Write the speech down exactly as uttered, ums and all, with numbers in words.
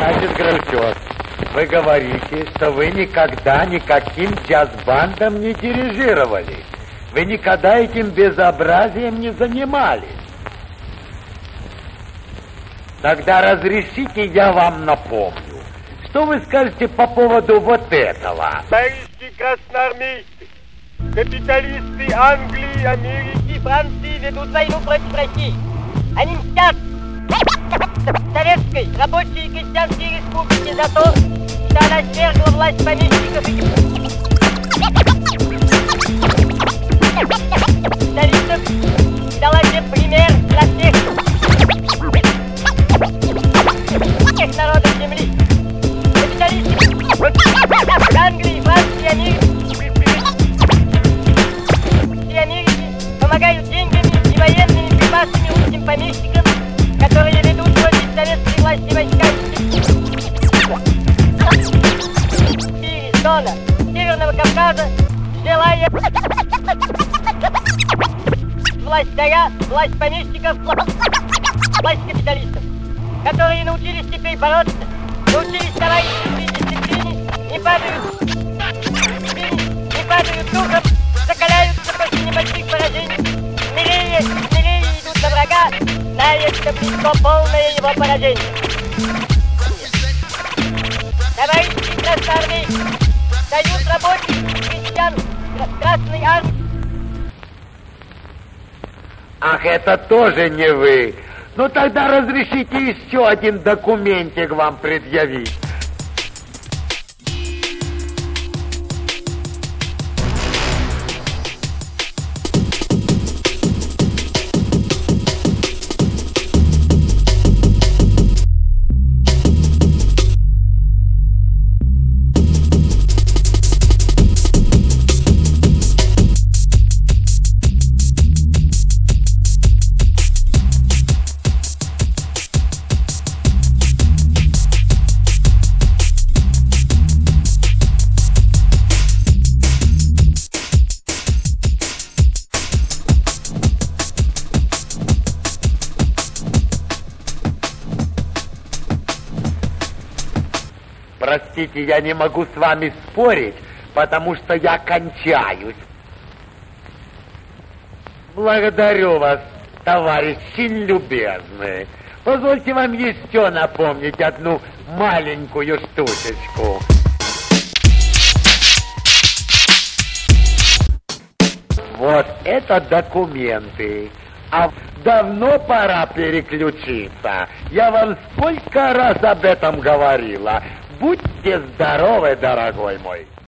Значит, Гральчев, вы говорите, что вы никогда никаким джаз-бандом не дирижировали. Вы никогда этим безобразием не занимались. Тогда разрешите, я вам напомню. Что вы скажете по поводу вот этого? Товарищи красноармейцы, капиталисты Англии, Америки, Франции ведут войну против России. Они мстят Советской рабочей и крестьянской республике за то, что она свергла власть помещиков и капиталистов, дала всем пример для всех, всех народов земли. Капиталисты Англии, Франции, Америки и Америки помогают деньгами и военными припасами русским помещикам, которые ведут против советской власти войска Сирии, Дона, Северного Кавказа, желая власть царя, власть помещиков, власть капиталистов, которые научились теперь бороться, научились товарищеской дисциплине, не падают, не падают духом, закаляются после небольших поражений, смелее, смелее идут на врага, зная, что близко полное его поражение. Товарищи красноармейцы, союз рабочих крестьян Красной Армии. Ах, это тоже не вы. Ну тогда разрешите еще один документик вам предъявить. Простите, я не могу с вами спорить, потому что я кончаюсь. Благодарю вас, товарищи любезные. Позвольте вам еще напомнить одну маленькую штучечку. Вот это документы. А давно пора переключиться. Я вам сколько раз об этом говорила. Будьте здоровы, дорогой мой.